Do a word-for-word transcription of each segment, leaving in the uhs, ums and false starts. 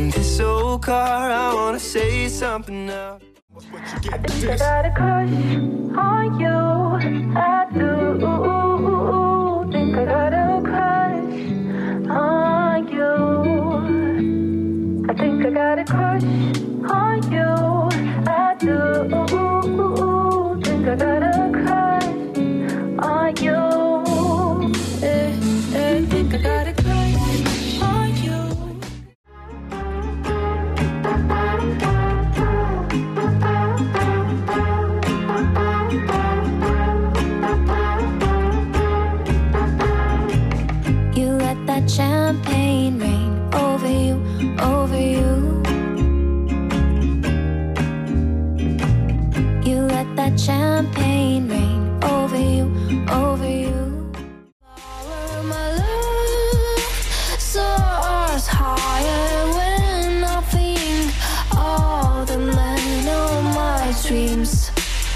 in this old car, I wanna say something now. I think I got a crush on you. I do. Think I got a crush on you. I think I got a crush on you. I do. Think I got a crush on you. Eh, eh, think I got a crush on you. You let that champagne rain over you, over you. You let that champagne rain over you, over you. Flower, my love soars higher when I think all the men of my dreams.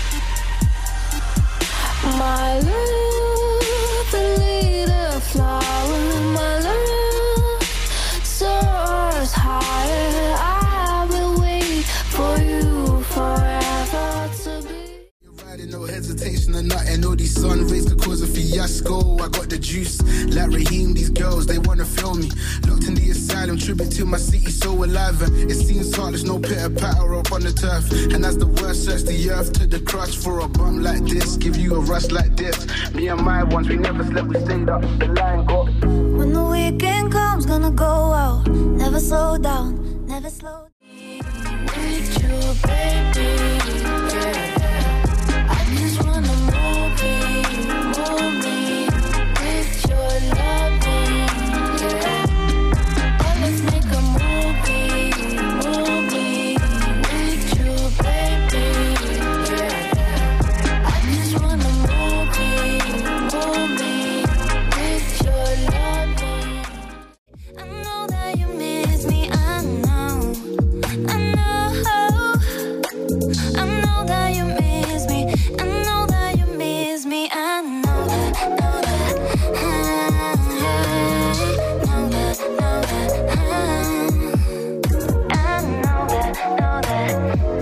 My love, the little flower, my love soars higher. I will wait for you forever to be. You're riding, no hesitation or nothing. All these sun rays could cause a fiasco. I got the juice, like Raheem. These girls, they wanna feel me. Locked in the asylum, tribute to my city, so alive. And it seems heartless, no pitter patter up on the turf. And as the word search the earth to the crust for a bump like this, give you a rush like this. Me and my ones, we never slept, we stayed up. The line got. When the weekend comes, gonna go out. Never slow down, never slow down. With you, baby, yeah. I just wanna move me, move me with your loving, yeah. Oh, let's make a movie, movie with you, baby, yeah. I just wanna move me, move me with your loving. I know that you miss me, I know, I know, I know that you miss me, I know that you miss me, I know that, know that, ah, know that, know that, ah, I know that, know that,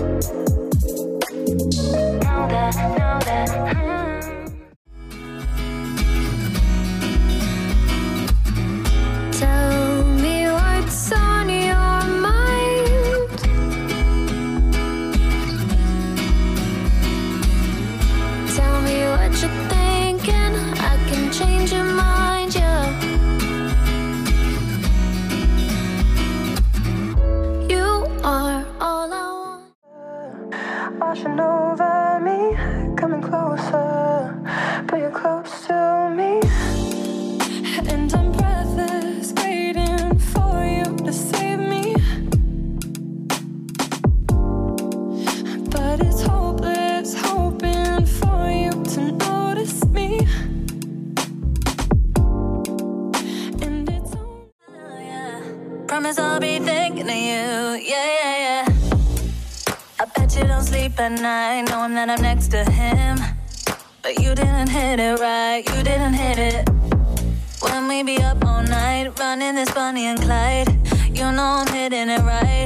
know that, know that, ah. Tell me what's on your mind. Tell me what you're thinking. I can change your mind, yeah. You are all I want. Washing over me, coming closer, but you're close to me. And I'm breathless, waiting for you to save me. But it's hopeless, hoping for you to notice me. And it's all, Oh, yeah. Promise I'll be thinking of you, yeah, yeah, yeah. I bet you don't sleep at night knowing that I'm next to him. But you didn't hit it right, you didn't hit it. When we be up all night, running this Bonnie and Clyde, you know I'm hitting it right.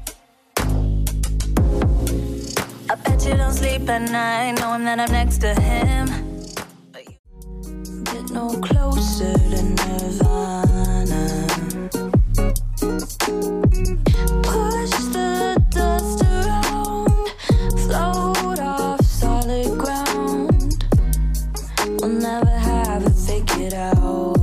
I bet you don't sleep at night knowing that I'm next to him. But you get no closer to Nirvana. Push the dust around, float off solid ground. We'll never have it figured out.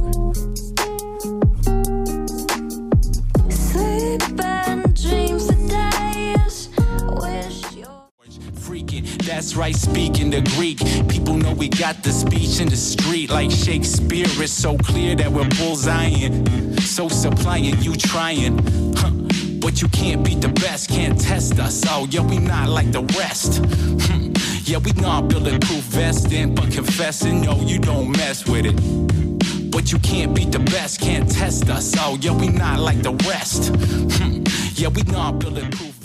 Sleep and dream for days. Wish you're Freaking, that's right, speaking the Greek. People know we got the speech in the street like Shakespeare. It's so clear that we're bullseyeing. So supplying, you trying. Huh. But you can't beat the best, can't test us. Oh, yeah, we not like the rest. Hmm. Yeah, we not bulletproof vesting, but confessing, no, you don't mess with it. But you can't beat the best, can't test us. Oh, yeah, we not like the rest. Hmm. Yeah, we not bulletproof.